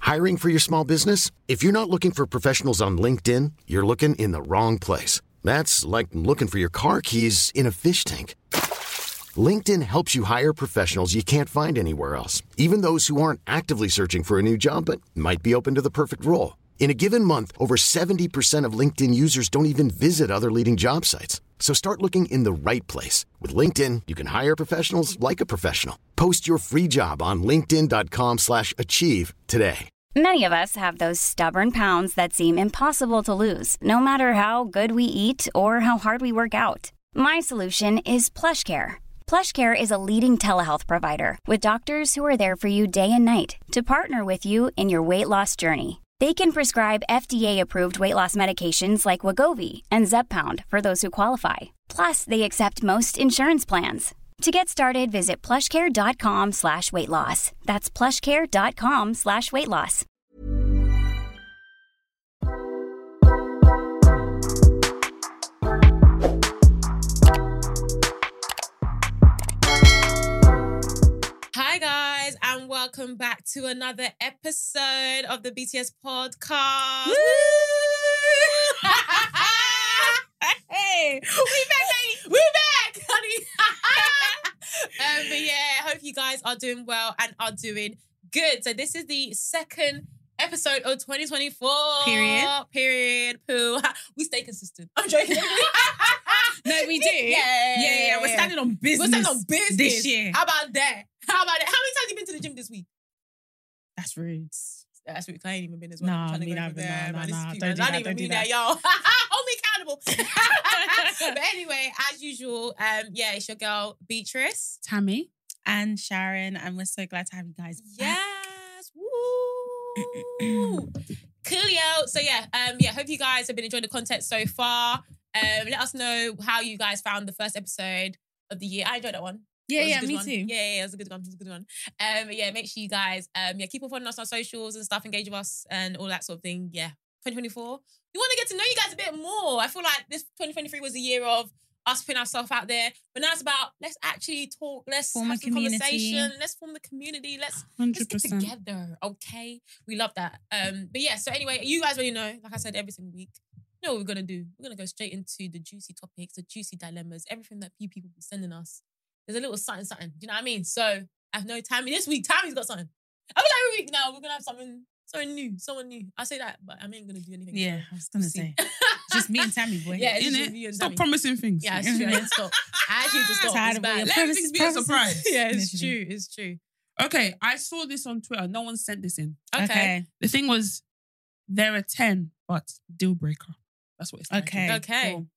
Hiring for your small business? If you're not looking for professionals on LinkedIn, you're looking in the wrong place. That's like looking for your car keys in a fish tank. LinkedIn helps you hire professionals you can't find anywhere else, even those who aren't actively searching for a new job but might be open to the perfect role. In a given month, over 70% of LinkedIn users don't even visit other leading job sites. So start looking in the right place. With LinkedIn, you can hire professionals like a professional. Post your free job on linkedin.com/achieve today. Many of us have those stubborn pounds that seem impossible to lose, no matter how good we eat or how hard we work out. My solution is PlushCare. PlushCare is a leading telehealth provider with doctors who are there for you day and night to partner with you in your weight loss journey. They can prescribe FDA-approved weight loss medications like Wegovy and Zepbound for those who qualify. Plus, they accept most insurance plans. To get started, visit plushcare.com/weightloss. That's plushcare.com/weightloss. Hi guys, and welcome back to another episode of the BTS podcast. Woo! Hey, we back, baby. We back, honey. But yeah, I hope you guys are doing well and are doing good. So this is the second episode of 2024. Period. Poo. We stay consistent. I'm joking. No, we do. Yeah. We're standing on business. This year. How about that? How many times have you been to the gym this week? That's rude. That's rude. I ain't even been as well. Nah, I'm me trying to go neither. over there, Nah. man. Don't do that. Don't do that. Y'all. Hold me accountable. But anyway, as usual, it's your girl, Beatrice. Tammy. And Sharon. And we're so glad to have you guys back. Yes. Woo. Coolio. So hope you guys have been enjoying the content so far. Let us know how you guys found the first episode of the year. I enjoyed that one. Yeah, me too. Yeah, it was a good one. Make sure you guys, keep on following us on socials and stuff, engage with us and all that sort of thing. Yeah, 2024. We want to get to know you guys a bit more. I feel like this 2023 was a year of us putting ourselves out there, but now it's about let's actually talk, let's form have a some conversation, let's form the community, let's get together. Okay, we love that. But yeah, so anyway, you guys already know, like I said, every single week. You know what we're gonna do? We're gonna go straight into the juicy topics, the juicy dilemmas, everything that you people be sending us. There's a little something. Do you know what I mean? So I have no Tammy. This week, Tammy's got something. I feel like every week now we're gonna have someone new. I say that, but I ain't gonna do anything. Yeah, I was gonna say. Just me and Tammy, boy. Yeah, it's Isn't just it? you and Stop Tammy. promising things. Yeah, it's true. I need to stop. I actually need to stop. Tired It's of bad. your Let promises, things be a surprise. Yeah, it's Literally. true. It's true. Okay, I saw this on Twitter. No one sent this in. Okay. The thing was, there are 10, but deal breaker. That's what it's like. Okay. Cool.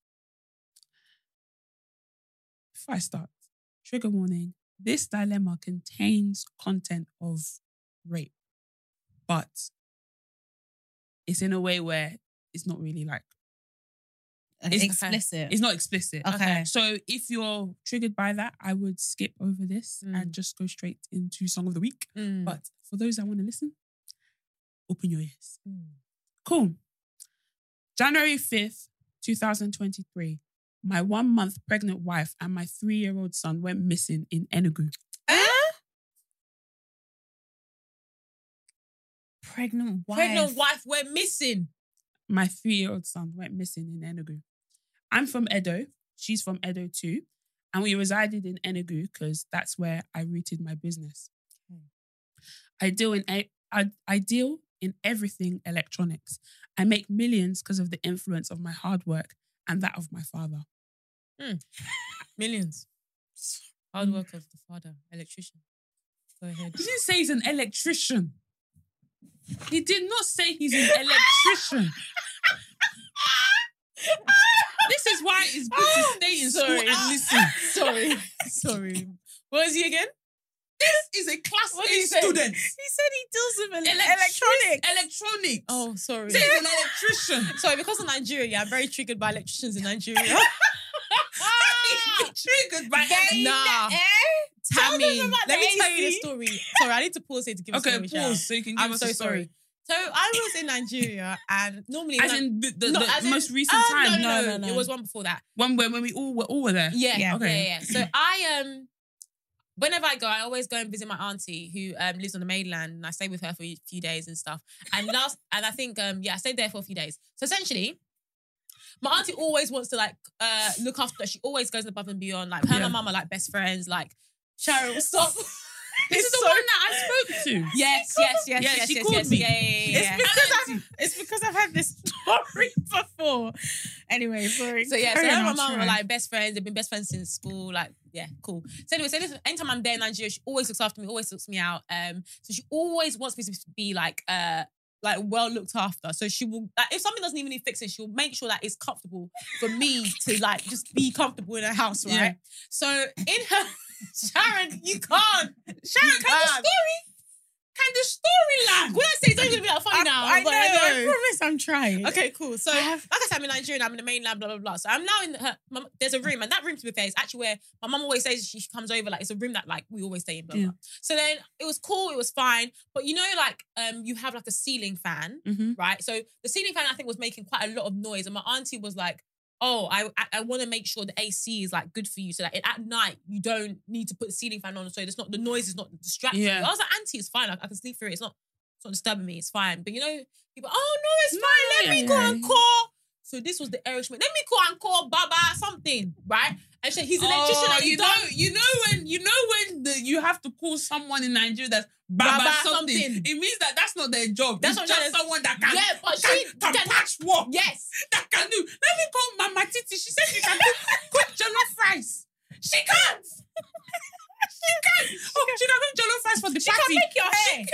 Before I start, trigger warning. This dilemma contains content of rape, but it's in a way where it's not really like... It's explicit. It's not explicit. Okay. So if you're triggered by that, I would skip over this and just go straight into Song of the Week. But for those that want to listen, open your ears. Cool. January 5th, 2023. My 1-month pregnant wife and my 3-year-old son went missing in Enugu. Pregnant wife went missing. My 3-year-old son went missing in Enugu. I'm from Edo. She's from Edo too. And we resided in Enugu because that's where I rooted my business. I deal in everything electronics. I make millions because of the influence of my hard work and that of my father. Millions. Hard work of the father, electrician. Go ahead. He didn't say he's an electrician. He did not say he's an electrician. This is why it's good to stay in school and listen. Sorry. What is he again? This is a class A student. He said he deals with Electronics. Oh, sorry. Say he's an electrician. Sorry, because of Nigeria, I'm very triggered by electricians in Nigeria. Triggered by Nah. Tammy, let me tell you the story. Sorry, I need to pause here to give a story. Okay, pause so you can give us a story. Sorry. So I was in Nigeria and normally... As in the most recent time? No. It was one before that. One when we all were there? Yeah. Okay. So whenever I go, I always go and visit my auntie who lives on the mainland, and I stay with her for a few days and stuff. And I think I stayed there for a few days. So essentially, my auntie always wants to like look after. She always goes above and beyond. Like her and my mum are like best friends. Like Sharon, stop. This is the one that I spoke to. Yes. She called me. Yeah. It's because I've had this story before. Anyway, sorry. So her and my mum are like best friends. They've been best friends since school. Like, yeah, cool. So anyway, listen, anytime I'm there in Nigeria, she always looks after me, always looks me out. So she always wants me to be like well looked after. So she will, like, if something doesn't even need fixing, she'll make sure that it's comfortable for me to like just be comfortable in her house, right? Yeah. So in her, Sharon, you can't. Sharon, can the story land? When I say it's only going to be like funny now. I know. I promise I'm trying. Okay, cool. So, like I said, I'm in Nigeria and I'm in the mainland, blah, blah, blah. So I'm now in there's a room, and that room, to be fair, is actually where my mum always says she comes over. Like, it's a room that like we always stay in, blah, blah. So then it was cool, it was fine. But you know, like, you have like a ceiling fan, right? So the ceiling fan, I think, was making quite a lot of noise. And my auntie was like, oh, I want to make sure the AC is like good for you, so that at night you don't need to put the ceiling fan on, so the noise is not distracting you. I was like, auntie, it's fine. Like, I can sleep through it. It's not disturbing me. It's fine. But you know, people, oh no, it's fine. Let me go and call. So this was the Irishman. Let me go and call Baba something, right? And he's an electrician. You know when you have to call someone in Nigeria that's Baba something. It means that that's not their job. That's just someone that can. Yeah, but can patch work. Yes, that can do. Let me call Mama Titi. She said she can do cook jollof rice. She can't. She can cook jollof rice for the party. She can make your hair.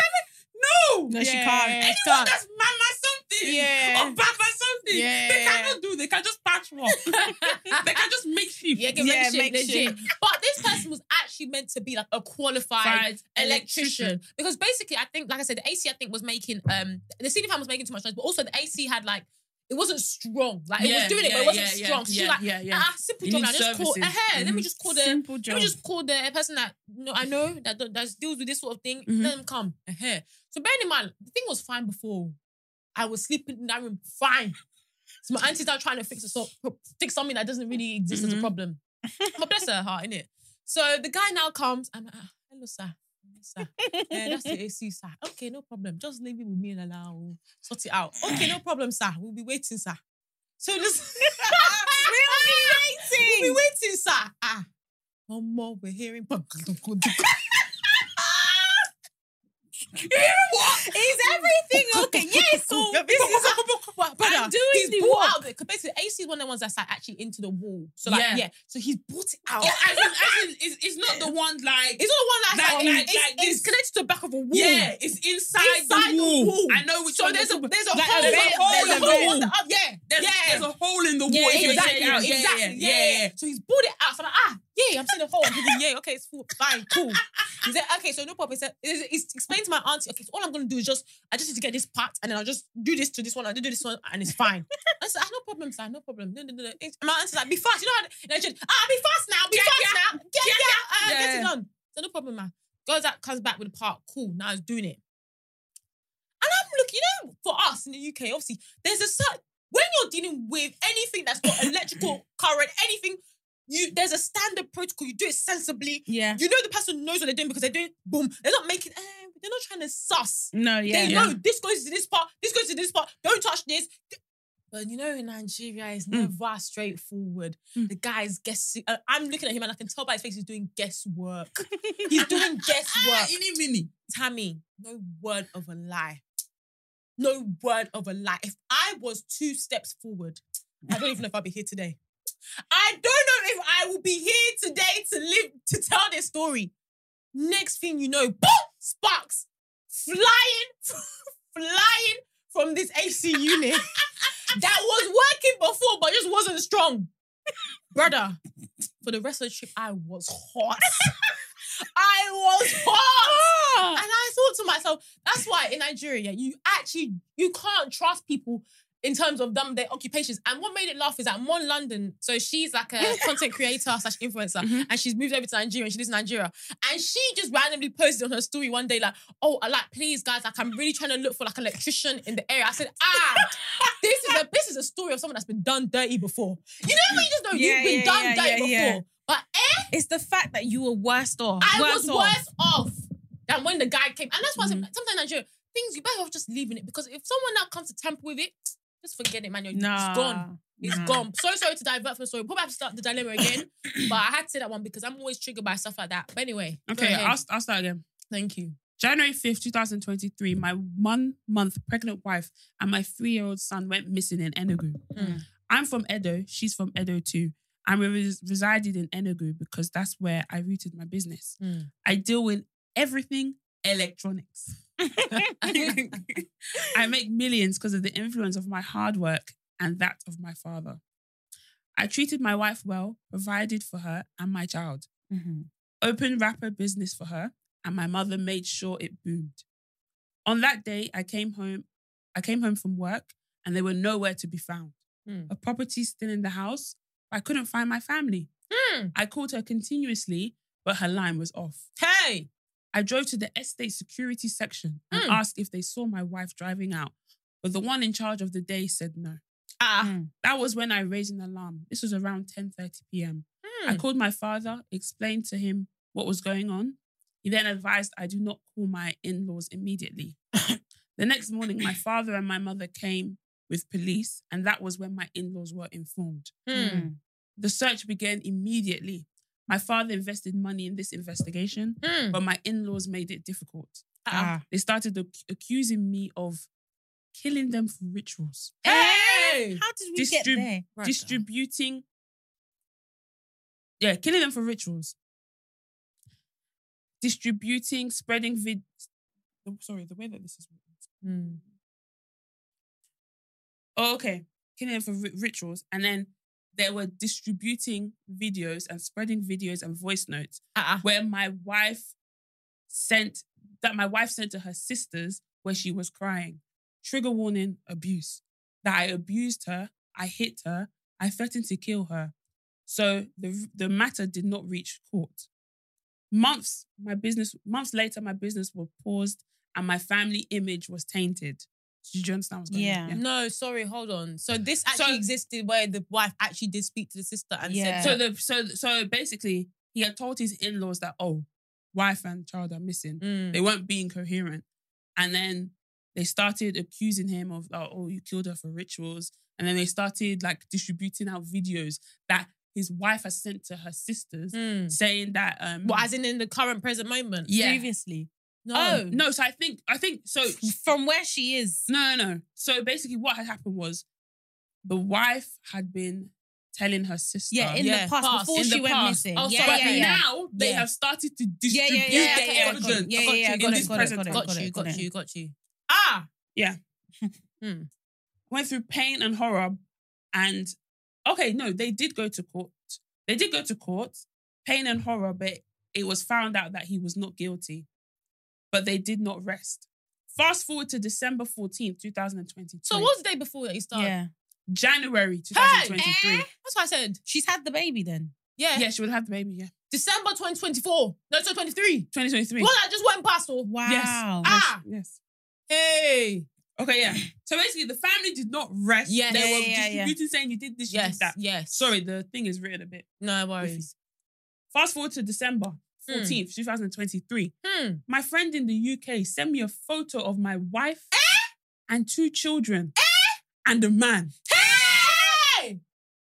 No, she can't. Anyone that's Mama something or Baba something, they cannot do. They can just patch work. They can just make shift. Make shift. But this person was actually meant to be like a qualified electrician. Because basically, I think, like I said, the AC, I think, was making, the ceiling fan was making too much noise, but also the AC had like, it wasn't strong. Like, it was doing it, but it wasn't strong. So she was like, simple job now. Just call, let me just call the person that I know that deals with this sort of thing. Let them come. So bearing in mind, the thing was fine before. I was sleeping in that room, fine. So my auntie's out trying to fix something that doesn't really exist as a problem. But bless her heart, innit? So the guy now comes, and I'm like, hello, sir. Yeah, that's the AC, sir. Okay, no problem. Just leave it with me and I'll sort it out. Okay, no problem, sir. We'll be waiting, sir. So this we'll be waiting, sir. One more, we're hearing. What? Is everything okay? Yes. So I'm doing the wall out of it. Because basically, AC is one of the ones that's like actually into the wall. So like, so he's brought it out. It's not the one like. It's not the one like it's connected to the back of a wall. Yeah, it's inside the wall. I know which one. There's a hole in the wall. There's a hole in the wall. Exactly. Yeah. So he's brought it out. So I'm like, I'm seeing a hole. I'm thinking, okay, it's fine, cool. He said, okay, so no problem. He said, he's explained to my auntie, okay, so all I'm going to do is I just need to get this part, and then I'll just do this to this one, I'll do this one, and it's fine. I said, no problem, sir, no problem. No. My auntie's like, be fast. You know how be fast now. Get it done. So no problem, man. Goes out, comes back with the part. Cool, now he's doing it. And I'm looking, for us in the UK, obviously, there's when you're dealing with anything that's got electrical current, anything, there's a standard protocol. You do it sensibly. Yeah. You know the person knows what they're doing because they're doing boom. They're not making, they're not trying to suss. No, yeah. They know this goes to this part, this goes to this part. Don't touch this. But in Nigeria, it's never straightforward. The guy's guessing. I'm looking at him and I can tell by his face he's doing guesswork. He's doing guesswork. Tammy, no word of a lie. No word of a lie. If I was 2 steps forward, I don't even know if I'll be here today. I don't know if I will be here today to tell this story. Next thing you know, boom, sparks flying from this AC unit that was working before but just wasn't strong. Brother, for the rest of the trip, I was hot. And I thought to myself, that's why in Nigeria, you can't trust people in terms of their occupations. And what made it laugh is that Mon London, so she's like a content creator / influencer, and she's moved over to Nigeria and she lives in Nigeria. And she just randomly posted on her story one day like, please guys, like I'm really trying to look for like an electrician in the area. I said, this is a story of someone that's been done dirty before. You know when you just know you've been done dirty before. But It's the fact that you were worse off. I was worse off than when the guy came. And that's why sometimes in Nigeria, things, you better off just leaving it. Because if someone now comes to tamper with it, just forget it, man. It's gone. It's gone. So sorry to divert from the story. Probably have to start the dilemma again. But I had to say that one because I'm always triggered by stuff like that. But anyway. Okay, I'll start again. Thank you. January 5th, 2023, my 1 month pregnant wife and my 3-year-old son went missing in Enugu. I'm from Edo. She's from Edo too. And we resided in Enugu because that's where I rooted my business. I deal with everything electronics. I make millions because of the influence of my hard work and that of my father. I treated my wife well, provided for her and my child. Opened rapper business for her, and my mother made sure it boomed. On that day, I came home from work and they were nowhere to be found. A property still in the house, but I couldn't find my family. I called her continuously, but her line was off. Hey! I drove to the estate security section and asked if they saw my wife driving out, but the one in charge of the day said no. That was when I raised an alarm. This was around 10:30 p.m. I called my father, explained to him what was going on. He then advised I do not call my in-laws immediately. The next morning, my father and my mother came with police, and that was when my in-laws were informed. The search began immediately. My father invested money in this investigation, but my in-laws made it difficult. They started accusing me of killing them for rituals. Hey! How did we get there? Distributing... Yeah, killing them for rituals. Distributing, spreading Sorry, the way that this is written. Oh, okay. Killing them for rituals. And then they were distributing videos and spreading videos and voice notes where my wife sent to her sisters where she was crying. Trigger warning, abuse. That I abused her, I hit her, I threatened to kill her. So the matter did not reach court. Months later, my business was paused and my family image was tainted. Did you understand what's going on? Yeah. No, sorry, hold on. So this actually existed where the wife actually did speak to the sister and said... So basically, he had told his in-laws that, wife and child are missing. They weren't being coherent. And then they started accusing him of, you killed her for rituals. And then they started distributing out videos that his wife has sent to her sisters saying that... as in the current present moment? Yeah. Previously? No, so I think so. From where she is? No. So basically what had happened was the wife had been telling her sister. Yeah, in the past, before she went missing. Oh, sorry. Now they have started to distribute their evidence. Got you. Yeah. Went through pain and horror and... Okay, no, they did go to court. Pain and horror, but it was found out that he was not guilty. But they did not rest. Fast forward to December 14th, 2023. So what was the day before that he started? Yeah. January 2023. That's what I said. She's had the baby then? Yeah. Yeah, she would have the baby, yeah. December 2024. No, 2023. 2023. Well, that just went past all. Wow. Yes. Hey. Okay, yeah. So basically, the family did not rest. Yes. They were distributing, saying you did this, you did that. Yes. Sorry, the thing is written a bit. No worries. Fast forward to December 14th, 2023. My friend in the UK sent me a photo of my wife and 2 children and a man. Hey!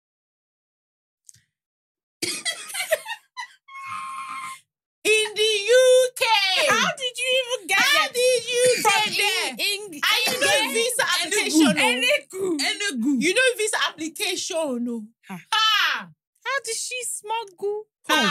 In the UK! How did you even get there? How did you get there? And you know visa application. Enugu. You know visa application. No. How did she smuggle?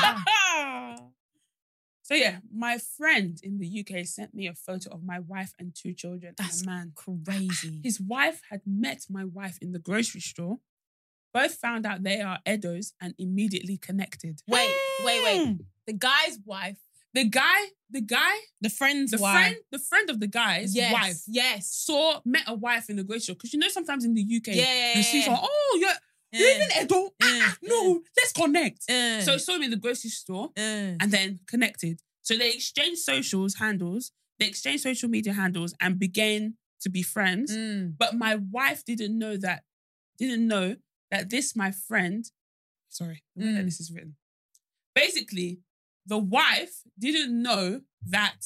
So yeah, my friend in the UK sent me a photo of my wife and 2 children. That's and a man. Crazy. His wife had met my wife in the grocery store. Both found out they are Edos and immediately connected. Wait. The guy's wife. The friend's wife. The friend of the guy's wife. Yes. Met a wife in the grocery store. Because you know sometimes in the UK, you see someone, you're in Edo. No, let's connect. So saw me in the grocery store and then connected. So they exchanged social media handles and began to be friends. But my wife didn't know that this, my friend, sorry, the way that this is written. basically, the wife didn't know that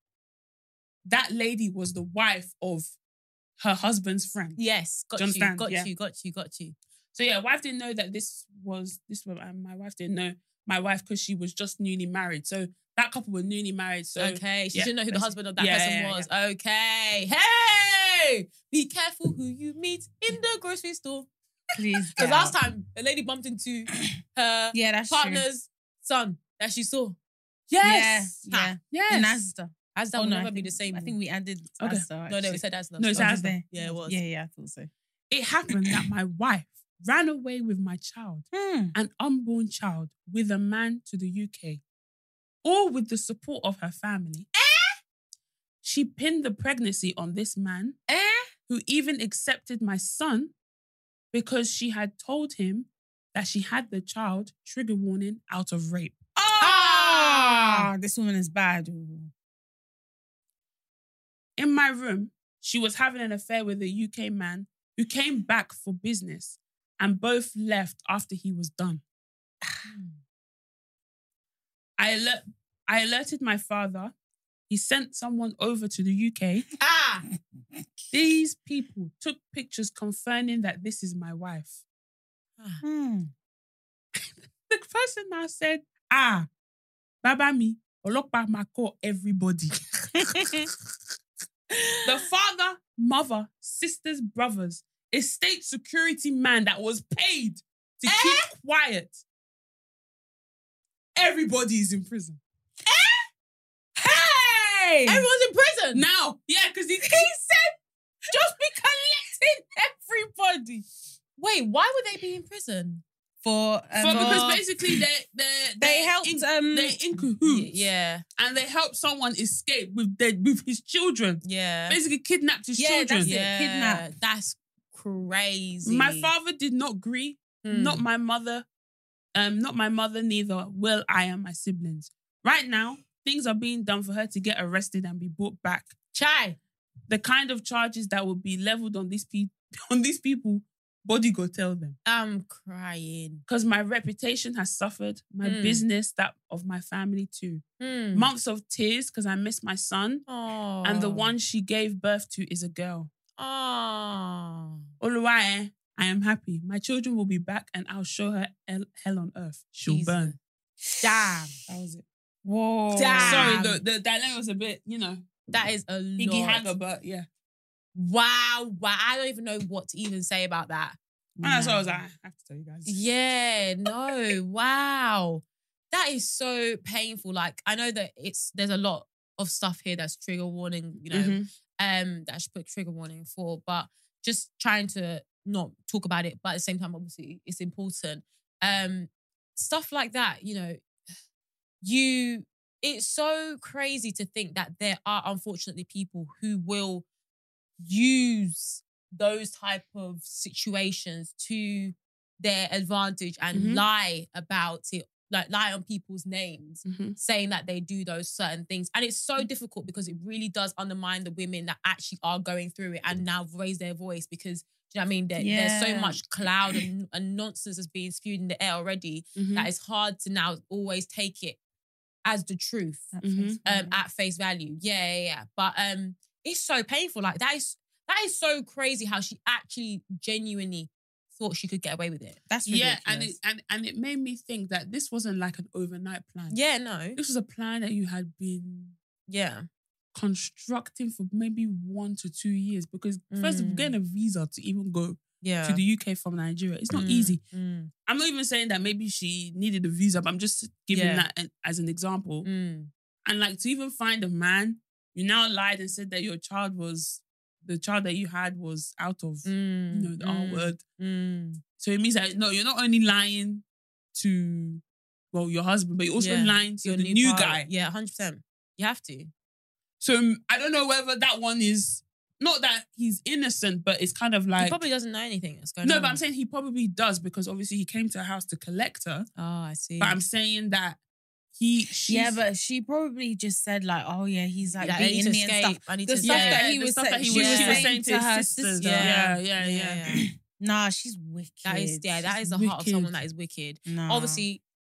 lady was the wife of her husband's friend. Yes, got you. So yeah, wife didn't know that my wife didn't know my wife because she was just newly married. So that couple were newly married. So okay, she didn't know who the husband of that person was. Yeah. Okay, hey, be careful who you meet in the grocery store. Please, because last time a lady bumped into her partner's son that she saw. Yes, yeah. In Asda. Asda will never be the same. I think we added Asda. No, we said Asda. No, it's Asda. Yeah, it was. Yeah, I thought so. It happened that my wife ran away with my child, an unborn child, with a man to the UK, all with the support of her family. She pinned the pregnancy on this man, who even accepted my son because she had told him that she had the child, trigger warning, out of rape. This woman is bad. In my room, she was having an affair with a UK man who came back for business and both left after he was done. I alerted my father. He sent someone over to the UK. These people took pictures confirming that this is my wife. The person now said, Baba mi, Olopa Mako, everybody. The father, mother, sisters, brothers, estate security man that was paid to keep quiet. Everybody is in prison. Hey! Everyone's in prison? Now. Yeah, because he said just be collecting everybody. Wait, why would they be in prison? Because basically they helped they're in cahoots. Yeah. And they helped someone escape with his children. Yeah. Basically kidnapped his children. That's it. Kidnapped. That's crazy. My father did not agree. Not my mother. Not my mother neither. Will I and my siblings. Right now, things are being done for her to get arrested and be brought back. Chai. The kind of charges that will be leveled on these people, body go tell them. I'm crying. Because my reputation has suffered. My business, that of my family too. Months of tears because I miss my son. Aww. And the one she gave birth to is a girl. Oluwaye, I am happy. My children will be back and I'll show her hell on earth. She'll burn. Damn. That was it. Whoa. Damn. Sorry, the dilemma was a bit, That is a lot. Iggy Hanger, but yeah. Wow. I don't even know what to even say about that. And that's what I was like, I have to tell you guys. Yeah, no. Wow. That is so painful. Like, I know that there's a lot of stuff here that's trigger warning, that I should put trigger warning for, but just trying to not talk about it, but at the same time, obviously, it's important. Stuff like that, it's so crazy to think that there are unfortunately people who will use those type of situations to their advantage and lie about it, like lie on people's names, saying that they do those certain things. And it's so difficult because it really does undermine the women that actually are going through it and now raise their voice because, do you know what I mean? There's so much cloud and nonsense that's being spewed in the air already that it's hard to now always take it as the truth at face value. Yeah. But it's so painful. Like that is so crazy how she actually genuinely thought she could get away with it. That's ridiculous. Yeah, and it made me think that this wasn't like an overnight plan. Yeah, no. This was a plan that you had been constructing for maybe 1 to 2 years because first of all, getting a visa to even go to the UK from Nigeria, it's not easy. I'm not even saying that maybe she needed a visa, but I'm just giving that as an example. And like to even find a man, you now lied and said that the child that you had was out of, the R word. So it means that, no, you're not only lying to, your husband, but you're also lying to the new guy. Yeah, 100%. You have to. So I don't know whether that one is, not that he's innocent, but it's kind of like... He probably doesn't know anything that's going on. No, but I'm saying he probably does because obviously he came to her house to collect her. Oh, I see. But I'm saying that but she probably just said like, oh yeah, he's like beating me and stuff. I need to stuff that he was saying to her sister. Yeah. Nah, she's wicked. That is the heart of someone that is wicked. Nah. Obviously,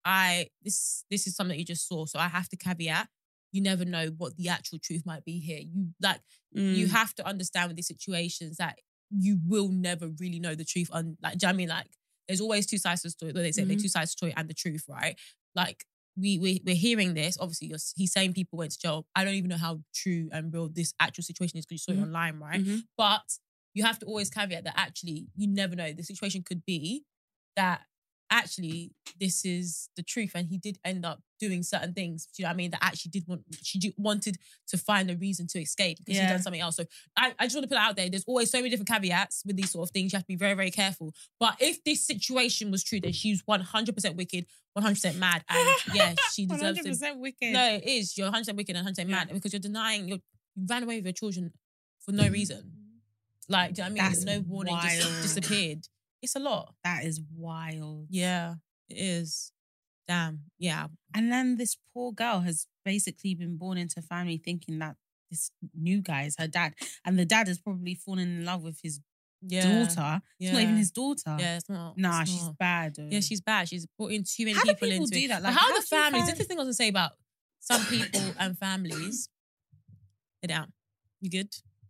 this is something that you just saw, so I have to caveat. You never know what the actual truth might be here. You have to understand with these situations that you will never really know the truth. Do you know what I mean? Like, there's always two sides to the story. They say there's two sides to the story and the truth, right? Like, we're hearing this. Obviously, he's saying people went to jail. I don't even know how true and real this actual situation is because you saw it online, right? But you have to always caveat that actually, you never know. The situation could be that actually this is the truth and he did end up doing certain things, do you know what I mean, that actually wanted to find a reason to escape because he'd done something else. So I just want to put it out there. There's always so many different caveats with these sort of things. You have to be very, very careful. But if this situation was true, then she's 100% wicked, 100% mad. And yeah, she deserves 100% wicked. No, it is. You're 100% wicked and 100% mad because you're denying, you ran away with your children for no reason. Like, do you know what I mean? That's no warning, just disappeared. It's a lot. That is wild. Yeah, it is. Damn. Yeah. And then this poor girl has basically been born into a family thinking that this new guy is her dad. And the dad has probably fallen in love with his daughter. It's not even his daughter. Yeah, it's not. Nah, it's she's not. bad. Yeah, she's bad. She's brought in too many How people do people into do it. that? Like, Like, how the families, this is the thing I was going to say about some people and families. Sit down. You good?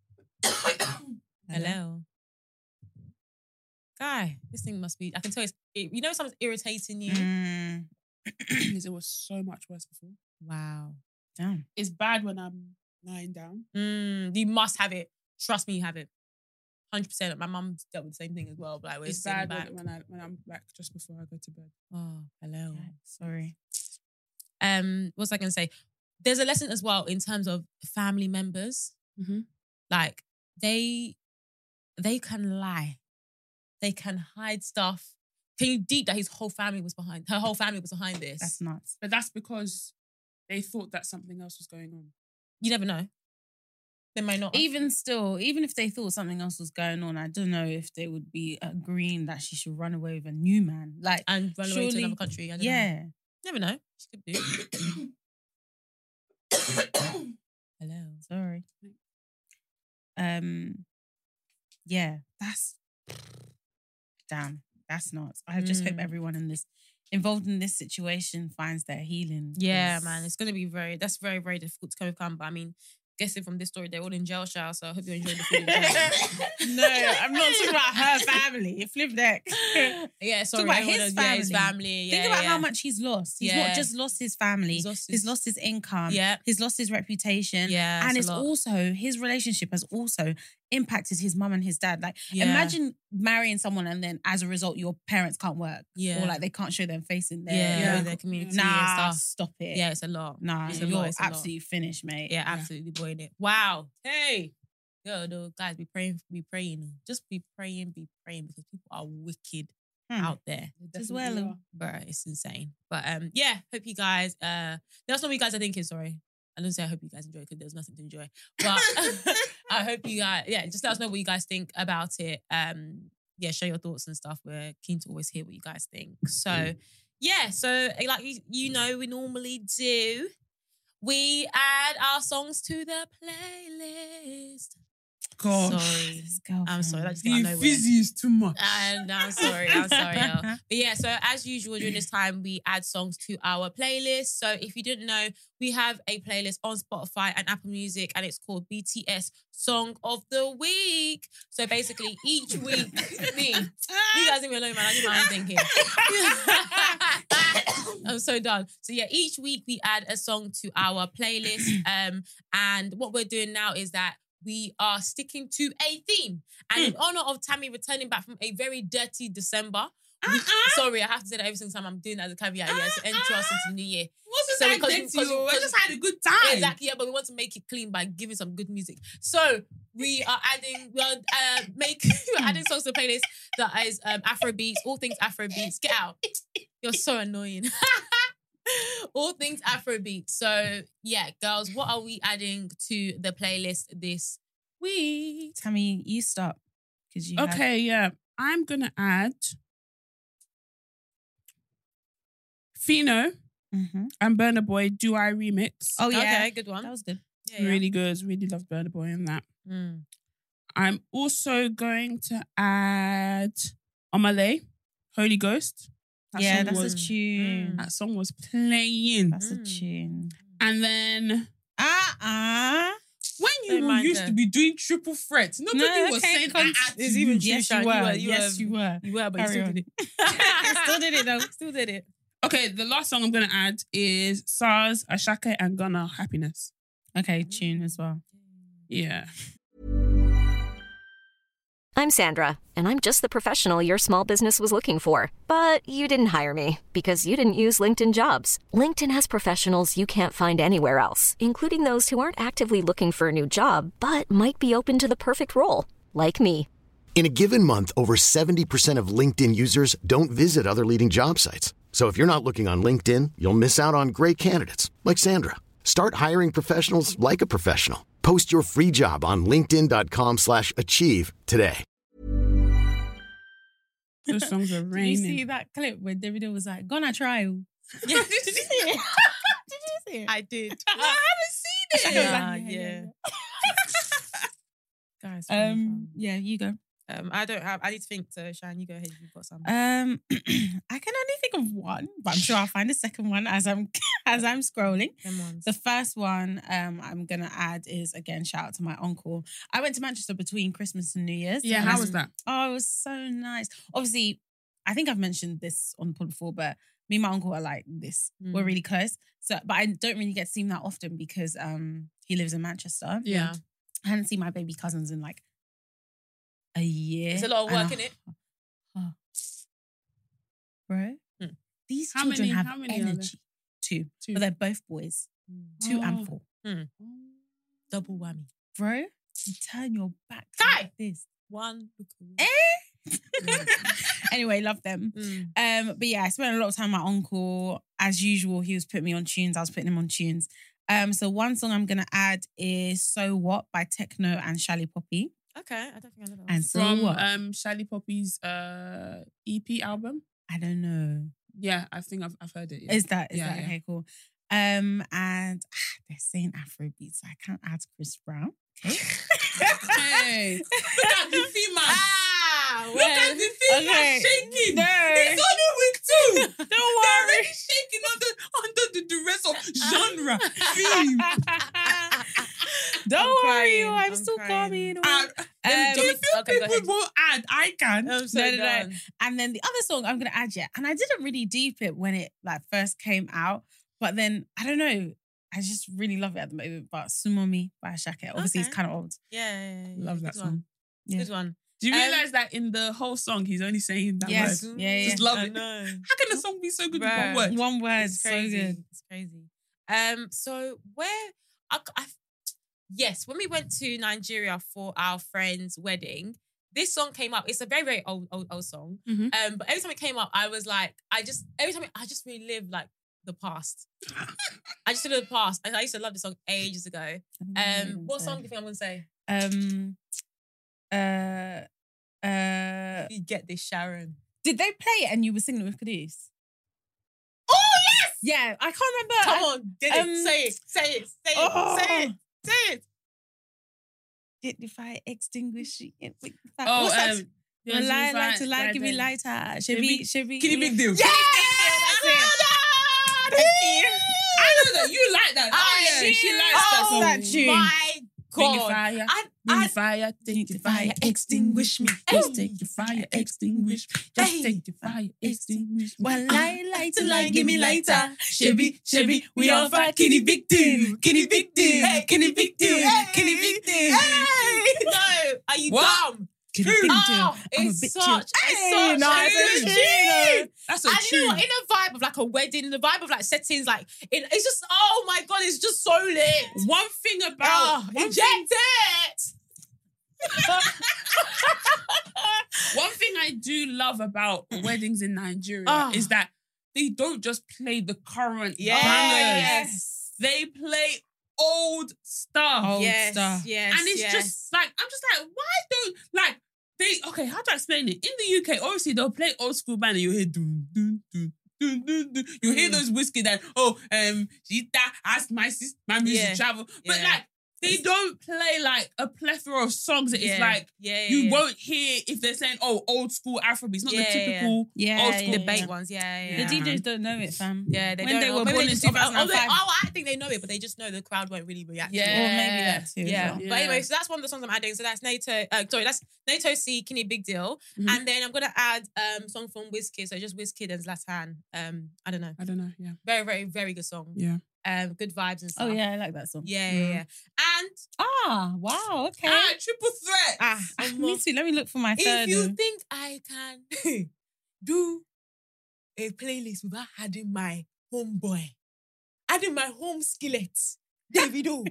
Hello. Guy, this thing must be, I can tell you know something's irritating you? Because it was so much worse before. Wow. Damn. It's bad when I'm lying down. You must have it. Trust me, you have it. 100%. My mum's dealt with the same thing as well. But like, it's bad when I'm like just before I go to bed. Oh, hello. Yeah, sorry. What's I gonna say? There's a lesson as well in terms of family members. Like, they can lie. They can hide stuff. Can you deep that her whole family was behind this? That's nuts. But that's because they thought that something else was going on. You never know. They might not. Even still, even if they thought something else was going on, I don't know if they would be agreeing that she should run away with a new man. Like, and run away to another country. I don't know. Never know. She could do. Hello. Sorry. Yeah, that's damn. That's nuts. I just hope everyone involved in this situation finds their healing. Yeah, man. It's gonna be that's very, very difficult to overcome. But I mean, guessing from this story, they're all in jail, so I hope you enjoy the food. No, I'm not talking about her family. Flip deck. Yeah, sorry. Talk about his family. Yeah, think about how much he's lost. He's not just lost his family. He's lost his income. Yeah. He's lost his reputation. Yeah. And it's also, his relationship has also impacted his mum and his dad. Like, imagine marrying someone and then as a result, your parents can't work. Yeah. Or like they can't show their face in their community. Nah, and stuff. stop it. Yeah, it's a lot. Nah, you're absolutely finished, mate. Yeah, absolutely boiling it. Wow. Hey. Yo, though, guys, be praying. Just be praying because people are wicked out there. As well. Bruh, it's insane. But yeah, hope you guys, that's not what you guys are thinking, sorry. I don't say I hope you guys enjoy it because there's nothing to enjoy. But I hope you guys, just let us know what you guys think about it. Share your thoughts and stuff. We're keen to always hear what you guys think. So, so like you know, we normally do. We add our songs to the playlist. God. Sorry. I'm sorry. That just got Being nowhere. fizzy is too much. And I'm sorry, y'all. But yeah, so as usual during this time, we add songs to our playlist. So if you didn't know, we have a playlist on Spotify and Apple Music, and it's called BTS Song of the Week. So basically, each week, you guys leave me alone, man. I do my own thing here. I'm so done. So yeah, each week we add a song to our playlist. And what we're doing now is that we are sticking to a theme. And in honor of Tammy returning back from a very dirty December, sorry, I have to say that every single time I'm doing that as a caveat, to enter us into the new year. What's that dirty? I just had a good time. Exactly, but we want to make it clean by giving some good music. So we are adding, we're adding songs to the playlist that is Afro beats, all things Afro beats. Get out. You're so annoying. All things Afrobeat. So, yeah, girls, what are we adding to the playlist this week? Tammy, you start. I'm going to add Fino and Burna Boy Do I remix. Oh, yeah. Okay, good one. That was good. Yeah, really good. Really love Burna Boy in that. I'm also going to add Omale, Holy Ghost. That's a tune. That song was playing. That's a tune. And then when you used to be doing triple threats, nobody was saying it's even true. Yes, you were. Yes, you were. You were, but you still did it. Still did it though. Still did it. Okay, the last song I'm gonna add is SARS, Ashake and Gunna, Happiness. Okay, tune as well. Yeah. I'm Sandra, and I'm just the professional your small business was looking for. But you didn't hire me because you didn't use LinkedIn Jobs. LinkedIn has professionals you can't find anywhere else, including those who aren't actively looking for a new job, but might be open to the perfect role, like me. In a given month, over 70% of LinkedIn users don't visit other leading job sites. So if you're not looking on LinkedIn, you'll miss out on great candidates like Sandra. Start hiring professionals like a professional. Post your free job on linkedin.com/achieve today. Those songs are raining. Did you see that clip where Davido was like, gonna try? Yeah, did you see it? Did you see it? I did. I haven't seen it. Yeah. Guys, yeah, you go. I need to think. So, Shine, you go ahead. You've got something. I can only think of one, but I'm sure I'll find a second one as I'm scrolling. The first one I'm gonna add is, again, shout out to my uncle. I went to Manchester between Christmas and New Year's. Yeah, how was that? Oh, it was so nice. Obviously, I think I've mentioned this on the pod before, but me and my uncle are like this. We're really close. So, but I don't really get to see him that often because he lives in Manchester. Yeah, I hadn't seen my baby cousins in like a year. It's a lot of work, isn't it? Bro, these children have energy. Two. But they're both boys. 2 and 4. Double whammy. Bro, you turn your back like this. One. Anyway, love them. But yeah, I spent a lot of time with my uncle. As usual, he was putting me on tunes. I was putting him on tunes. So one song I'm going to add is So What by Techno and Shally Poppy. Okay, I don't think I know that. And So From What? Shally Poppy's EP album. I don't know. Yeah, I think I've heard it. Yeah. Is that okay? Cool. And they're saying Afrobeats, so I can't add Chris Brown. Okay. Hey, look at the female. Look at the female shaking. No. It's only with 2. Don't worry. They're already shaking under the duress of genre theme. Don't worry, I'm still coming. Do you feel people won't add? I can. No. And then the other song I'm going to add, and I didn't really deep it when it like first came out, but then, I don't know, I just really love it at the moment, but Sumomi by Ashake. Obviously, it's kind of old. Yeah. Love that song. Good one. Do you realise that in the whole song, he's only saying that word? Yeah. Just love I it. know. How can a song be so good with one word? One word, It's so crazy. good. It's crazy. So where... Yes, when we went to Nigeria for our friend's wedding, this song came up. It's a very, very old song. Mm-hmm. But every time it came up, I was like, I just relive like the past. I just live the past. I used to love this song ages ago. What song do you think I'm gonna say? You get this, Sharon. Did they play it and you were singing with Kadis? Oh yes! Yeah, I can't remember. Come on, get it. Say it. Say it. Get the fire, extinguish it. What's that? Light to light, give me lighter. Should be. Kitty Big Deal. Yeah! Thank you. I know that you like that. She likes that song. That tune. My God. Bring the fire, take the fire, extinguish me. Just take the fire, extinguish. Just take the fire, extinguish. Well, light to light, give me lighter. Shabby, we on fire. Kitty Big Deal. Kitty Big Deal. Kitty Big Deal. Kitty Big Deal. No, are you dumb? It's such a tune. That's a and tune. you know what? In a vibe of like a wedding, in the vibe of like settings, like it's just, oh my God, it's just so lit. One thing about inject it. One thing I do love about weddings in Nigeria is that they don't just play the current bangers. Yes. They play old stuff. Yes. And it's just like, I'm just like, why don't, like, okay, how do I explain it? In the UK, obviously, they'll play old school band and you hear dun, dun, dun, dun, dun, dun. You hear those whiskey that, Chita asked my music travel. But like, they don't play like a plethora of songs that it's like you won't hear if they're saying old school Afrobeat. It's not the typical old school debate ones. The DJs don't know it, fam. Yeah, they when don't. They were born in 2005. I think they know it, but they just know the crowd won't really react. Yeah, or maybe that too. Yeah. But anyway, so that's one of the songs I'm adding. So that's Nato. That's Nato C, Kenny Big Deal, and then I'm gonna add song from Wizkid. So just Wizkid and Zlatan. I don't know. Yeah. Very, very, very good song. Yeah. Good vibes and stuff. Oh yeah, I like that song. Yeah. And wow, okay. Triple threat. Me too. Let me look for my third. If you think I can do a playlist without adding my homeboy, adding my home skillet, Davido.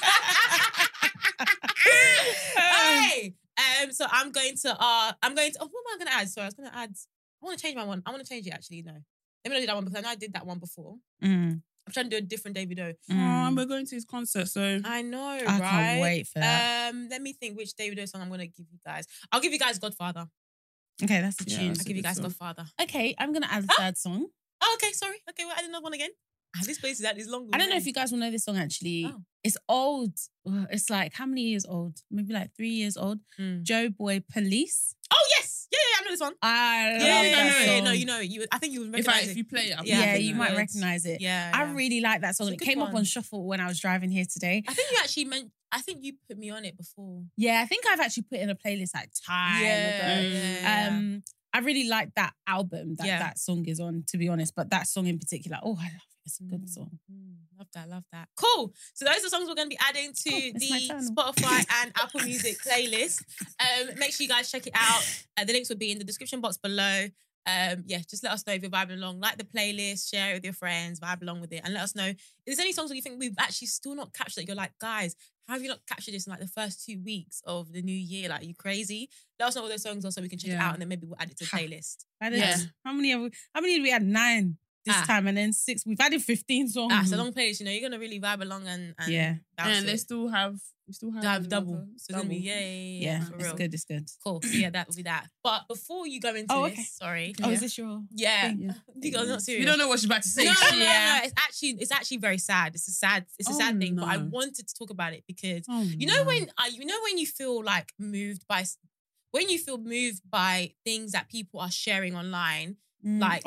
Hey. So I'm going to. What am I going to add? Sorry, I want to change my one. I want to change it actually. No, let me not do that one because I know I did that one before. I'm trying to do a different Davido. And we're going to his concert, so I know, I right? can't wait for that. Let me think which Davido song I'm going to give you guys. I'll give you guys Godfather. Okay, that's a tune. I'll give you guys Godfather. Okay, I'm going to add a third song. Oh, okay, sorry. Okay, we'll add another one again. This place is at this long. I don't know if you guys will know this song actually. It's old. It's like, how many years old? Maybe like 3 years old. Joe Boy Police. Oh, yes. Yeah, I know this one. I love that song. No, you know it. I think you would recognize it. If you play it, you might recognize it. Yeah. I really like that song. It came up on Shuffle when I was driving here today. I think you actually I think you put me on it before. Yeah, I think I've actually put in a playlist like time ago. Yeah. I really like that album that song is on, to be honest. But that song in particular, I love it. It's a good song. Love that. Cool. So those are the songs we're going to be adding to the Spotify and Apple Music playlist. Make sure you guys check it out. The links will be in the description box below. Just let us know if you're vibing along. Like the playlist, share it with your friends, vibe along with it, and let us know if there's any songs that you think we've actually still not captured that you're like, guys, how have you not captured this in like the first 2 weeks of the new year? Like, are you crazy? Let us know what those songs are so we can check it out, and then maybe we'll add it to the playlist. How many did we add? 9 this time, and then 6. We've added 15 songs. It's a long playlist. You're gonna really vibe along and and they still have double. So it's gonna be It's good. Cool. So that will be that. But before you go into this, sorry. Is this your? Yeah. You guys are not serious. You don't know what she's about to say. No. It's actually very sad. It's a sad thing. But I wanted to talk about it because when you feel like moved by things that people are sharing online, like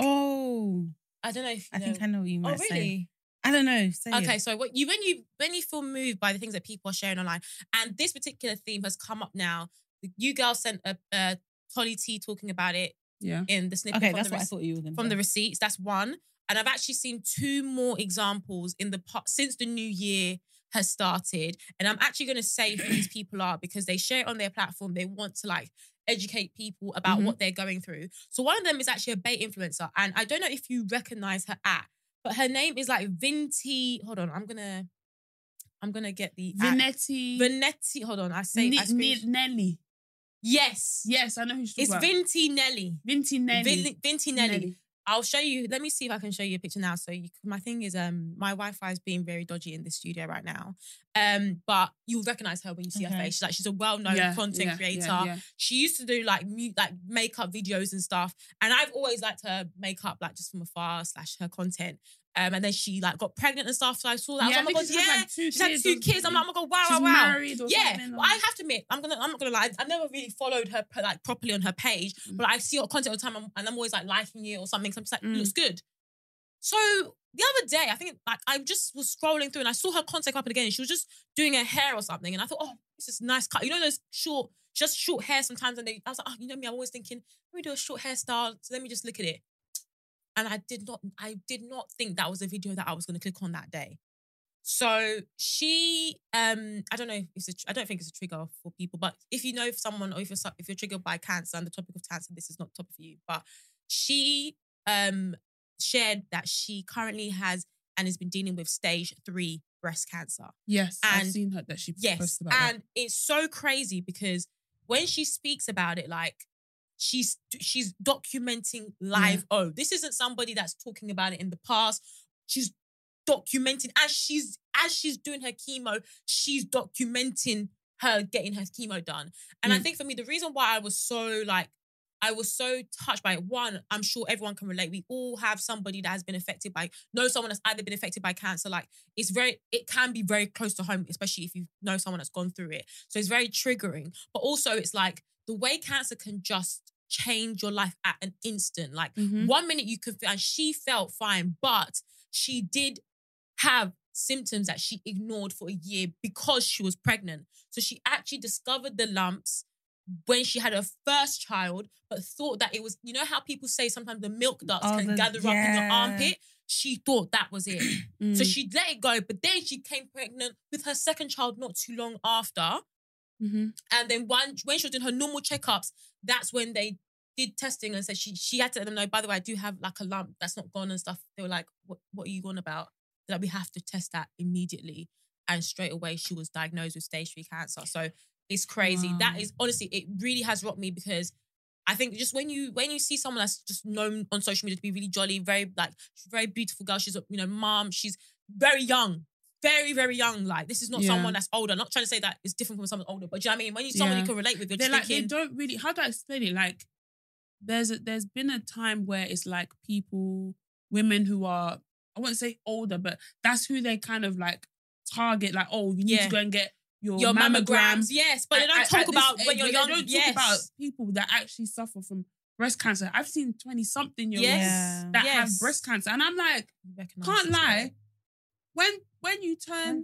I don't know if I think I know what you might say. Really? I don't know. So when you feel moved by the things that people are sharing online, and this particular theme has come up now. You girls sent a Tolly T talking about it. Yeah. In the snippet. Okay, that's what I thought you were going to say. From the receipts, that's one, and I've actually seen 2 more examples in the since the new year has started, and I'm actually going to say who these people are because they share it on their platform. They want to like educate people about what they're going through. So one of them is actually a bait influencer, and I don't know if you recognize her but her name is like Vinti. Hold on, I'm gonna get the Venetti. Hold on, Nelly. Yes, I know who she's talking about. It's Vinti Nelly. Vinti Nelly. I'll show you. Let me see if I can show you a picture now. So my thing is, my Wi-Fi is being very dodgy in this studio right now. But you'll recognize her when you see her face. She's a well-known content creator. Yeah. She used to do like makeup videos and stuff. And I've always liked her makeup, like just from afar / her content. And then she like got pregnant and stuff. So I saw that. Yeah, I was like, oh my God, she's had 2 kids. I'm like, oh my God, wow, she's wow. Married or something. Well, I have to admit, I'm not gonna lie. I've never really followed her like properly on her page, but I see her content all the time, and I'm always like liking it or something. So I'm just like, it looks good. So the other day, I think like I just was scrolling through and I saw her content up again, and she was just doing her hair or something, and I thought, oh, this is nice cut. You know those short hair sometimes, and I was like, oh, you know me, I'm always thinking, let me do a short hairstyle. So let me just look at it. And I did not think that was a video that I was going to click on that day. So she, I don't know if I don't think it's a trigger for people, but if you know someone or if you're triggered by cancer and the topic of cancer, this is not the topic for you. But she shared that she currently has and has been dealing with stage 3 breast cancer. Yes, and I've seen her that she posted about that. And it's so crazy because when she speaks about it, like, she's documenting live. Yeah. Oh, this isn't somebody that's talking about it in the past. She's documenting as she's doing her chemo. She's documenting her getting her chemo done. And I think for me, the reason why I was so like I was so touched by it. One, I'm sure everyone can relate. We all have somebody that has been affected by, know someone that's either been affected by cancer. Like, it can be very close to home, especially if you know someone that's gone through it. So it's very triggering. But also it's like the way cancer can just change your life at an instant. Like 1 minute you could feel, and she felt fine, but she did have symptoms that she ignored for a year because she was pregnant. So she actually discovered the lumps when she had her first child, but thought that it was, you know how people say sometimes the milk ducts can gather up in your armpit? She thought that was it. So she let it go, but then she became pregnant with her second child not too long after. And then when she was doing her normal checkups, that's when they did testing and said she had to let them know, by the way, I do have like a lump that's not gone and stuff. They were like, what are you on about? They're like, we have to test that immediately. And straight away she was diagnosed with stage 3 cancer. So it's crazy. Wow. That is, honestly, it really has rocked me because I think just when you see someone that's just known on social media to be really jolly, very beautiful girl. She's a mom. She's very young, very, very young. Like, this is not someone that's older. I'm not trying to say that it's different from someone older, but do you know what I mean? When you're someone you can relate with, you're just thinking, they don't really. How do I explain it? Like, there's been a time where it's like women who are, I wouldn't say older, but that's who they kind of like target. Like, oh, you need to go and get your mammograms. Yes, but they don't talk about when you're young. They don't talk about people that actually suffer from breast cancer. I've seen 20-something-year-olds that have breast cancer, and I'm like, can't lie. When you turn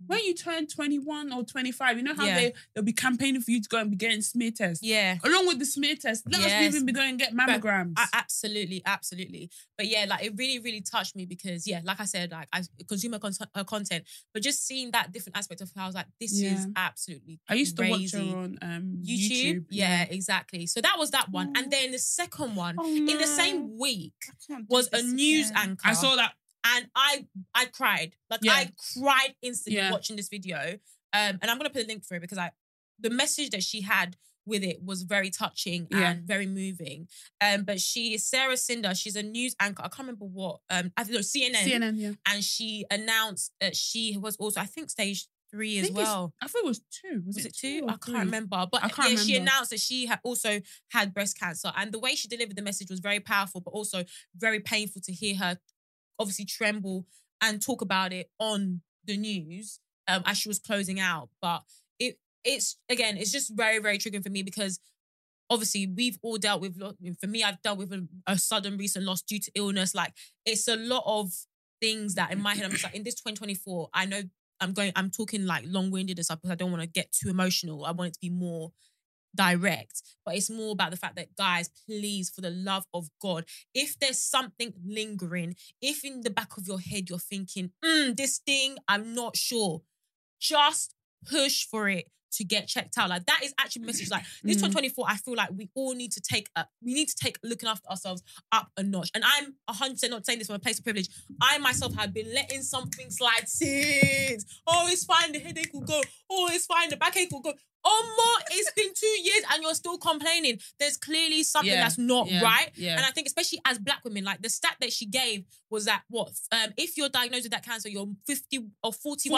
21 or 25, you know how they'll be campaigning for you to go and be getting smear tests. Yeah. Along with the smear test, let us even be going and get mammograms. Absolutely. But yeah, like, it really, really touched me because, like I said, like, I consume her content, but just seeing that different aspect of how I was like, this is absolutely crazy. I used to watch her on YouTube. Yeah, exactly. So that was that one. And then the second one, in the same week, was a news anchor. I saw that. And I cried. Like, I cried instantly watching this video. And I'm going to put a link for it because the message that she had with it was very touching and very moving. But she is Sarah Cinder. She's a news anchor. I can't remember what. I think it was CNN. CNN, yeah. And she announced that she was also, I think, stage 3 as well. I thought it was 2. Was it 2? I can't remember. But she announced that she had also had breast cancer. And the way she delivered the message was very powerful, but also very painful to hear her obviously tremble and talk about it on the news as she was closing out. But it's just very, very triggering for me because obviously we've all dealt with, for me, I've dealt with a sudden recent loss due to illness. Like, it's a lot of things that in my head, I'm just like, in this 2024, I know I'm talking like long-winded and stuff because I don't want to get too emotional. I want it to be more direct, but it's more about the fact that, guys, please, for the love of God, if there's something lingering, if in the back of your head you're thinking, this thing, I'm not sure, just push for it to get checked out. Like, that is actually a message. Like, this 2024, I feel like we all need to take looking after ourselves up a notch. And I'm 100% not saying this from a place of privilege. I myself have been letting something slide since. Oh, it's fine, the headache will go. Oh, it's fine, the backache will go. Oh, it's been 2 years and you're still complaining. There's clearly something that's not right. Yeah. And I think especially as Black women, like the stat that she gave was that if you're diagnosed with that cancer, you're 50 or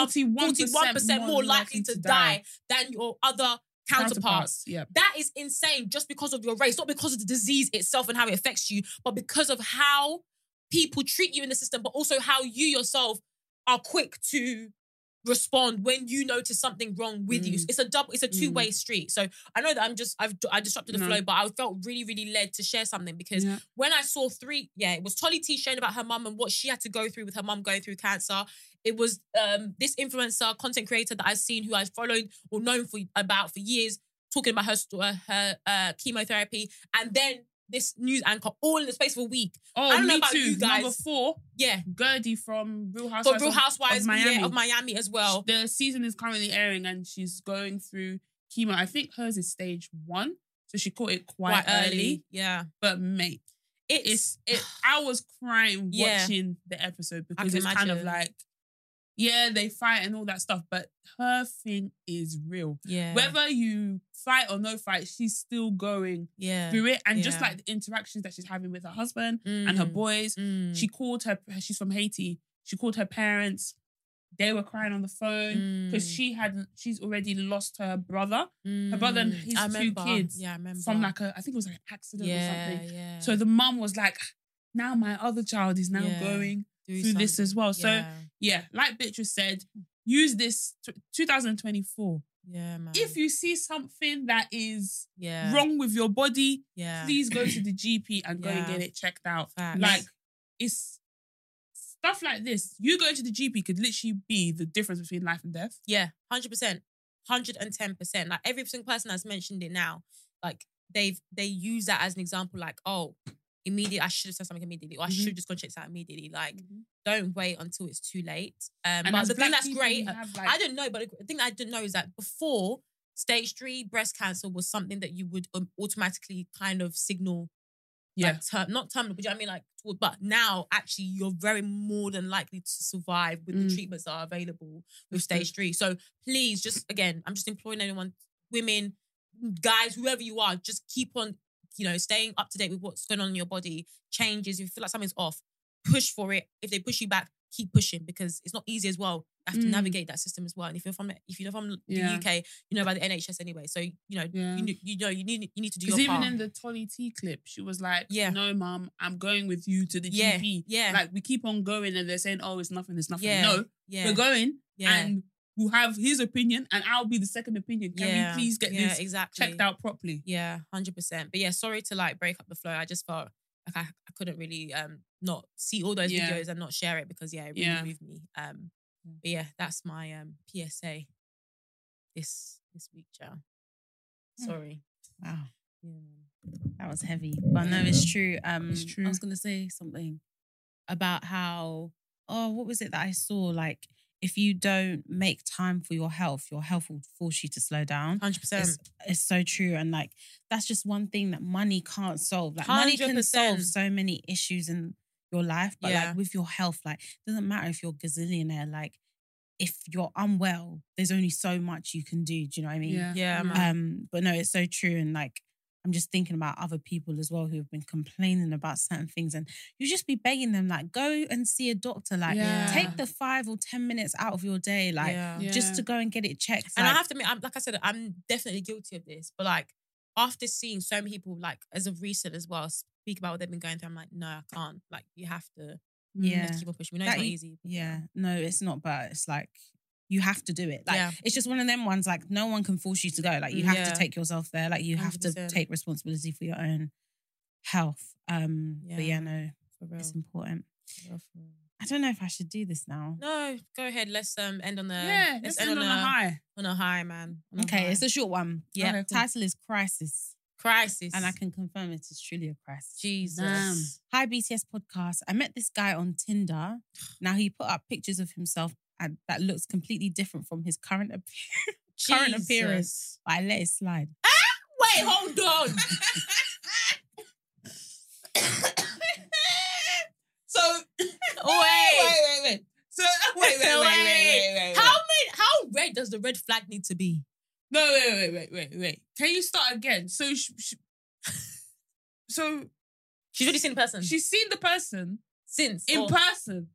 41% more likely to die than your other counterparts. Yep. That is insane just because of your race, not because of the disease itself and how it affects you, but because of how people treat you in the system, but also how you yourself are quick to respond when you notice something wrong with you. It's a two-way street. So I know that I disrupted the flow, but I felt really, really led to share something because when I saw it was Tolly T sharing about her mum and what she had to go through with her mum going through cancer. It was this influencer, content creator that I've seen who I've followed or known for years, talking about her chemotherapy, and then this news anchor all in the space of a week. Oh, I don't know about you guys. Number 4, Gertie from Real Housewives of Miami as well. The season is currently airing and she's going through chemo. I think hers is stage 1, so she caught it quite early. Yeah, but mate, I was crying watching the episode because it's kind of like, they fight and all that stuff, but her thing is real. Yeah. Whether you fight or no fight, she's still going through it. And just like the interactions that she's having with her husband and her boys, she called she's from Haiti, she called her parents They were crying on the phone because she's already lost her brother. Her brother and his two kids. Yeah, I remember. From I think it was an accident or something. Yeah. So the mum was like, now my other child is now going through this as well. So like Beatrice said, use this 2024. Yeah, man. If you see something that is wrong with your body, please go to the GP and go and get it checked out. Facts. Like, it's stuff like this. You going to the GP could literally be the difference between life and death. Yeah, 100%. 110%. Like, every single person that's mentioned it now, like, they use that as an example, like, oh, immediately, I should have said something immediately, or I should have just gone check this out immediately. Like, don't wait until it's too late. And but the thing that's people, great, like, I don't know, but the thing I didn't know is that before, stage 3 breast cancer was something that you would automatically kind of signal, like, not terminal, but you know what I mean? Like, but now, actually, you're very more than likely to survive with the treatments that are available with stage 3. So please, just, again, I'm just imploring anyone, women, guys, whoever you are, just keep on, staying up to date with what's going on in your body. Changes, if you feel like something's off, push for it. If they push you back, keep pushing, because it's not easy as well. You have to navigate that system as well. And if you're from the UK, you know about the NHS anyway. So you need to do your part. Because even in the Tolly T clip, she was like, "No, mum, I'm going with you to the GP." Yeah. Like, we keep on going, and they're saying, "Oh, it's nothing. It's nothing." Yeah. No, we're going, and we'll have his opinion, and I'll be the second opinion. Can we please get this checked out properly? Yeah, 100%. But sorry to like break up the flow. I just felt like I couldn't really not see all those videos and not share it, because it really moved me. But that's my PSA this week, Joe. Sorry. Wow. Yeah. That was heavy. But no, it's true. It's true. I was gonna say something about how, what was it that I saw? Like, if you don't make time for your health will force you to slow down. 100%. It's so true. And like, that's just one thing that money can't solve. Like, money can solve so many issues in your life, but like with your health, like, it doesn't matter if you're a gazillionaire. Like, if you're unwell, there's only so much you can do. Do you know what I mean? Yeah. Man. But no, it's so true. And like, I'm just thinking about other people as well who have been complaining about certain things, and you just be begging them, like, go and see a doctor, like, take the 5 or 10 minutes out of your day, like, just to go and get it checked. And I have to admit, like I said, I'm definitely guilty of this, but like, after seeing so many people, like, as of recent as well, speak about what they've been going through, I'm like, no, I can't. Like, you have to keep on pushing. We know it's not easy. No, it's not, but it's like, you have to do it. Like, it's just one of them ones, like, no one can force you to go. Like, you have to take yourself there. Like, you have 100%. To take responsibility for your own health. But no, it's important. I don't know if I should do this now. No, go ahead. Let's end on the... let's end on a high. On a high, man. It's a short one. Yeah. Okay, cool. Title is Crisis. And I can confirm it is truly a crisis. Jesus. Damn. Hi, BTS podcast. I met this guy on Tinder. Now, he put up pictures of himself and that looks completely different from his current appearance. But I let it slide. Wait, hold on. So wait. So wait. How red does the red flag need to be? No, wait. Can you start again? So she's already seen the person. She's seen the person in person.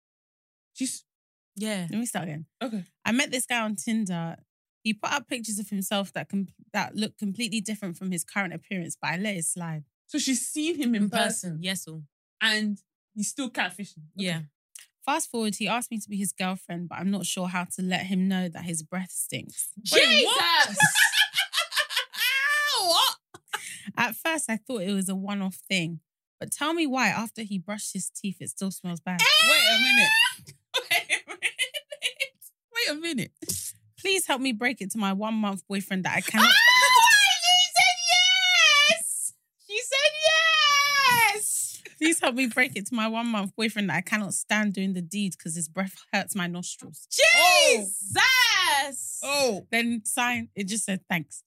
Let me start again. Okay. I met this guy on Tinder. He put up pictures of himself that look completely different from his current appearance, but I let it slide. So she's seen him in person. Yes, all. And he's still catfishing. Okay. Yeah. Fast forward, he asked me to be his girlfriend, but I'm not sure how to let him know that his breath stinks. Jesus! What? At first, I thought it was a one-off thing, but tell me why after he brushed his teeth, it still smells bad. Wait a minute. Wait a minute. Please help me break it to my 1-month boyfriend that I cannot... She said yes! Please help me break it to my 1-month boyfriend that I cannot stand doing the deed because his breath hurts my nostrils. Jesus! Oh. Then sign, it just said thanks.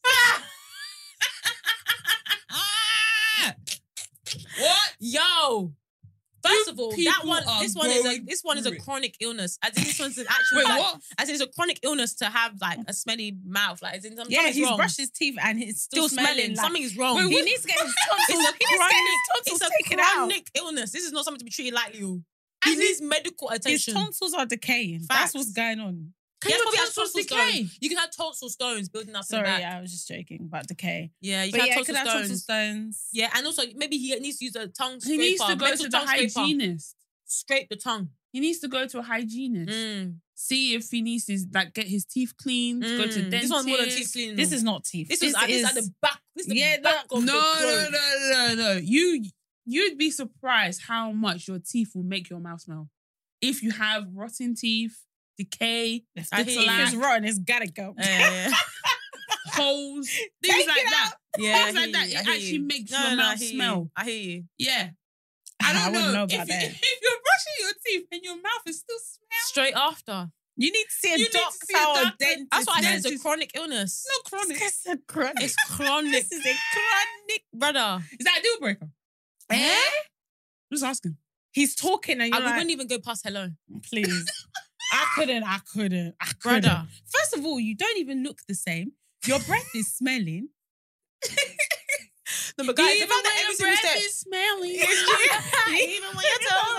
What? Yo! First of all, this one is a chronic illness. As in, this one's an actual. Wait, what? As in, it's a chronic illness to have like a smelly mouth. Like, as in, he's wrong. brushed his teeth and it's still smelling. Like, something is wrong. He needs to get his tonsils. It's a chronic illness. This is not something to be treated lightly. He needs medical attention. His tonsils are decaying. Facts. That's what's going on. Can your probably have tonsils tonsil decay? stones. You can have tonsil stones building up. Sorry, in the back. I was just joking about decay. Yeah, you But can yeah, have could tonsil have tonsil stones. stones. Yeah, and also maybe he needs to use a tongue scraper. He needs to go mental to the tongue scraper. hygienist. Scrape the tongue. He needs to go to a hygienist. See if he needs to get his teeth cleaned. Go to dentist. This one's more than teeth cleaning. This is not teeth. This is at the back. This is the back of the throat. No. You'd be surprised how much your teeth will make your mouth smell. If you have rotten teeth, decay, If it's rotten, it's gotta go. Holes, things like that. Yeah, things like that. It actually makes your mouth smell. I hear you. Yeah. I wouldn't know about if that. If you're brushing your teeth and your mouth is still smelling. Straight after. You need to see a doctor or a dentist. That's what I said. It's a man. chronic illness. No chronic. It's a chronic. It's chronic. This is a chronic. Brother. Is that a deal breaker? Just asking. He's talking and I you're like, wouldn't even go past hello. please. I couldn't. Brother. First of all, you don't even look the same. Your breath is smelling. No, but guys, Even the fact that when every your single breath step is smelling. even when your toes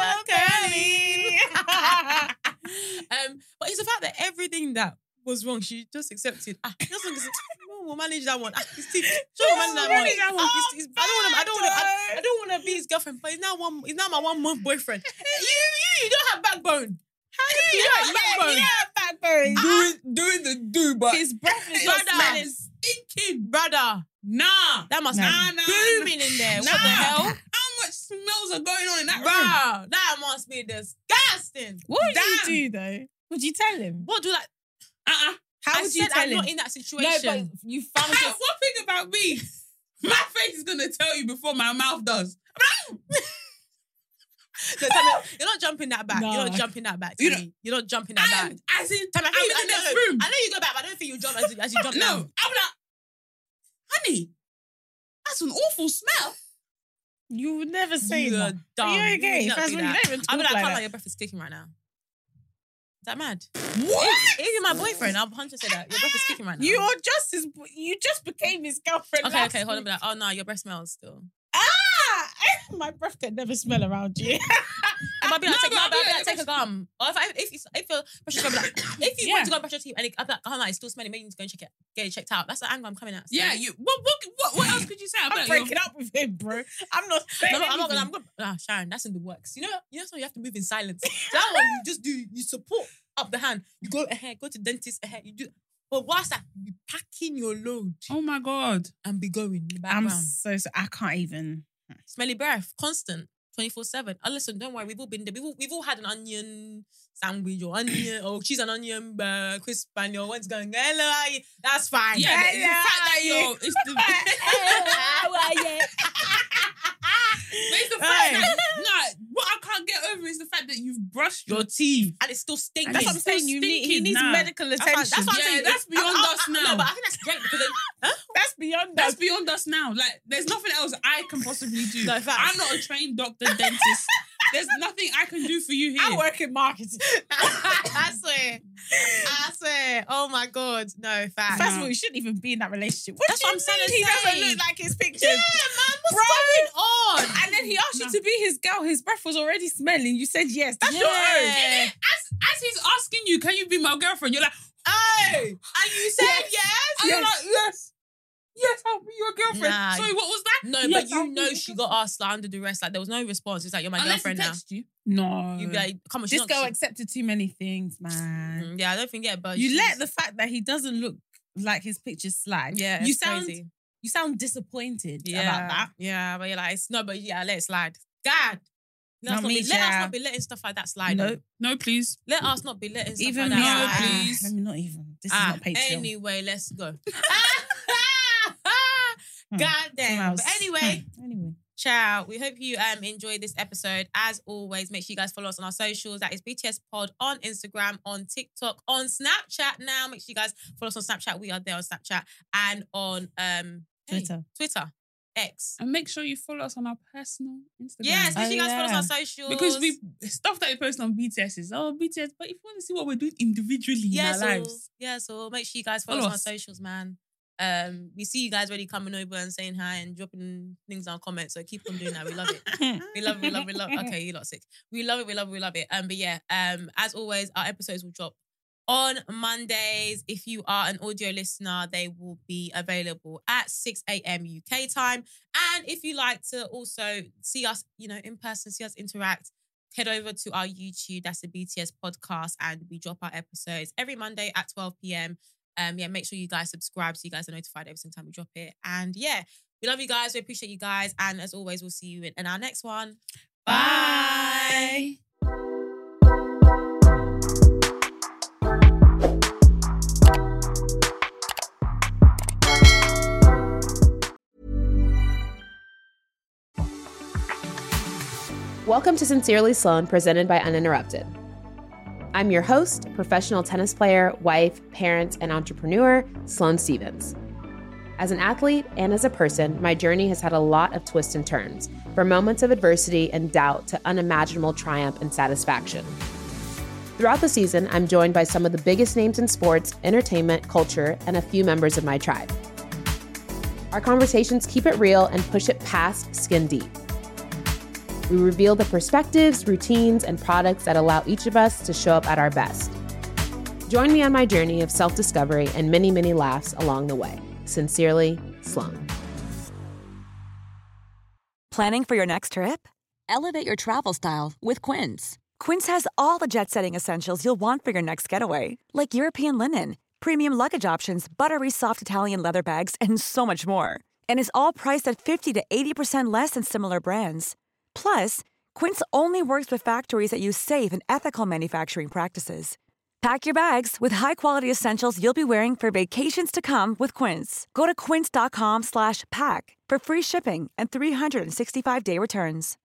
are curly. But it's the fact that everything that was wrong, she just accepted. We'll manage that one. His teeth. We'll manage that one. I don't want to be his girlfriend, but he's now my 1 month boyfriend. You don't have backbone. You don't have backbone. Doing the do, but His breath is not Brother. smelling. Stinking, brother. nah. That must Nah. be booming in there. What the hell? How much smells are going on in that room? Bro, that must be disgusting. What would Damn. you do though? Would you tell him? What do like? How I would you said tell I'm him? not in that No, situation. but you found it. One thing about me, my face is gonna tell you before my mouth does. So, tell me, you're not jumping that back. No. You're not jumping that back. You Tell me. You're not jumping that back. And as in, Tell me, I'm in the next room. I know you go back, but I don't think you jump as you jump No, now. I'm like, honey, that's an awful smell. You would never say You're that. dumb. Are you okay? would not First do of all, you that. don't even I'll be talk like, I like can't that. lie, your breath is sticking right now. Is that mad? What? If you're my boyfriend, I'll 100% say that. Your breath is sticking right now. You just became his girlfriend. Okay, last hold on. week. Be like, oh no, your breath smells still. My breath can never smell around you. I might be like, No, but I'll be like, take a gum. Or if your brush your teeth, like, if you want to go and brush your teeth and I'm like, oh no, it's still smelling, maybe you need to go and get it checked out. That's the angle I'm coming at. Yeah, you. What else could you say? I'm breaking up with him, bro. I'm not saying No, I'm not anything. gonna. Sharon, that's in the works. You know, so you have to move in silence. That one, you just do. You support up the hand. You go ahead, go to dentist ahead. You do. But whilst that, you be packing your load Oh my god. and be going in the I'm background. so I can't even. Smelly breath, constant, 24/7. Oh, listen, don't worry. We've all been there. We've all had an onion sandwich or onion or cheese and onion crisp and your what's going. Hello, how are you? That's fine. Yeah, but it's the fact that you're. It's the. How are you? But it's the fact that what I can't get over is the fact that you've brushed your teeth. And it's still stinking. That's what I'm saying. He needs medical attention. That's what I'm saying. That's beyond us now. No, but I think that's great because That's beyond That's us. beyond us now. Like, there's nothing else I can possibly do. No, facts. I'm not a trained doctor, dentist. There's nothing I can do for you here. I work in marketing. I swear. Oh my God. No, fact. First of all, you shouldn't even be in that relationship. That's what I'm saying. He doesn't look like his pictures. Yeah, man. What's going on? And then he asked you to be his girl. His breath was already smelling. You said yes. That's your own. Yeah. As he's asking you, can you be my girlfriend? You're like, Oh, and you said yes? and you're like, yes. Yes, I'll be your girlfriend. Nah. Sorry, what was that? No, Yes, but you I'll be know your she got asked like, under duress. Like there was no response. It's like, you're my Unless girlfriend he now. text you. No. You'd be like, come on, she's This not- girl she- accepted too many things, man. Yeah, I don't think but You she's- let the fact that he doesn't look like his pictures slide. Yeah, you it's sound crazy. you sound disappointed Yeah, about that. Yeah, but you're like, but yeah, let it slide. God. Not me, Let us child. not be letting stuff like that slide. No. though. No, please. Let us not be letting stuff Even like me, that slide. please. Let me not even. This is not Patreon. Anyway, let's go. God damn. Mouse. But anyway, Anyway. ciao. We hope you enjoyed this episode. As always, make sure you guys follow us on our socials. That is BTS Pod on Instagram, on TikTok, on Snapchat now. Make sure you guys follow us on Snapchat. We are there on Snapchat and on Twitter, X. And make sure you follow us on our personal Instagram. Yes, make sure you guys follow us yeah. on socials. Because stuff that we post on BTS is BTS. But if you want to see what we're doing individually in our lives, so make sure you guys follow us on our socials, man. We see you guys already coming over and saying hi and dropping things on comments. So keep on doing that. We love it. We love. Okay, you lot sick. We love it. But yeah. As always, our episodes will drop on Mondays. If you are an audio listener, they will be available at 6 a.m. UK time. And if you like to also see us, in person, see us interact, head over to our YouTube. That's the BTS podcast, and we drop our episodes every Monday at 12 p.m. Make sure you guys subscribe so you guys are notified every single time we drop it. And yeah, we love you guys. We appreciate you guys. And as always, we'll see you in our next one. Bye. Welcome to Sincerely Sloan, presented by Uninterrupted. I'm your host, professional tennis player, wife, parent, and entrepreneur, Sloane Stevens. As an athlete and as a person, my journey has had a lot of twists and turns, from moments of adversity and doubt to unimaginable triumph and satisfaction. Throughout the season, I'm joined by some of the biggest names in sports, entertainment, culture, and a few members of my tribe. Our conversations keep it real and push it past skin deep. We reveal the perspectives, routines, and products that allow each of us to show up at our best. Join me on my journey of self-discovery and many, many laughs along the way. Sincerely, Sloane. Planning for your next trip? Elevate your travel style with Quince. Quince has all the jet-setting essentials you'll want for your next getaway, like European linen, premium luggage options, buttery soft Italian leather bags, and so much more. And is all priced at 50 to 80% less than similar brands. Plus, Quince only works with factories that use safe and ethical manufacturing practices. Pack your bags with high-quality essentials you'll be wearing for vacations to come with Quince. Go to quince.com/pack for free shipping and 365-day returns.